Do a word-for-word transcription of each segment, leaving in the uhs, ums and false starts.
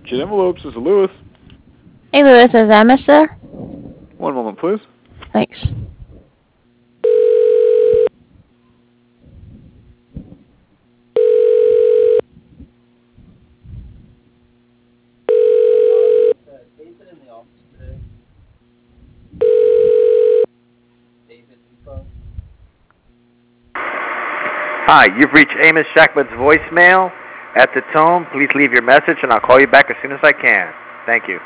Kid Envelopes, this is Lewis. Hey, Lewis, is Emma there? One moment, please. Thanks. Hi, you've reached Amos Shackman's voicemail. At the tone, please leave your message and I'll call you back as soon as I can. Thank you.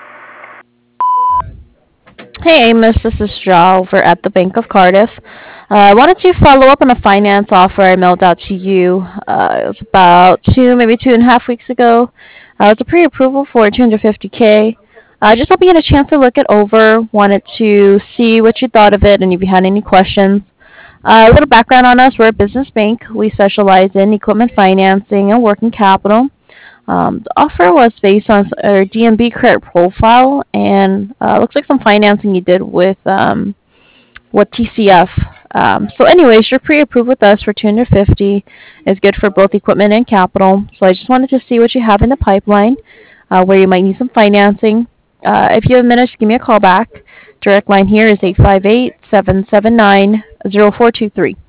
Hey, Amos, this is Shaw over at the Bank of Cardiff. Uh, I wanted to follow up on a finance offer I mailed out to you. Uh, it was about two, maybe two and a half weeks ago. Uh, it was a pre-approval for two hundred fifty K. Uh, just hoping you had a chance to look it over. Wanted to see what you thought of it and if you had any questions. Uh, a little background on us. We're a business bank. We specialize in equipment financing and working capital. Um, the offer was based on our D M B credit profile, and uh, looks like some financing you did with um, with T C F. Um, so, anyways, you're pre-approved with us for two hundred fifty. It's good for both equipment and capital. So, I just wanted to see what you have in the pipeline, uh, where you might need some financing. Uh, if you have a minute, just give me a call back. Direct line here is eight five eight, seven seven nine, zero four two three.